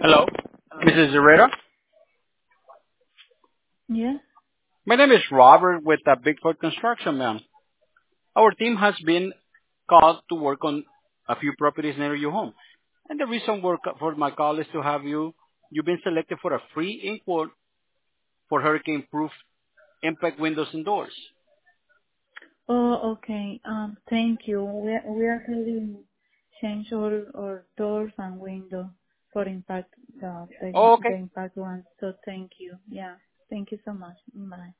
Hello, Mrs. Herrera. Yeah. My name is Robert with Bigfoot Construction, ma'am. Our team has been called to work on a few properties near your home. And the reason for my call is to have you've been selected for a free import for hurricane-proof impact windows and doors. Oh, okay. Thank you. We are having change all doors and windows for impact Oh, the okay. impact ones. So thank you. Yeah. Thank you so much. Bye.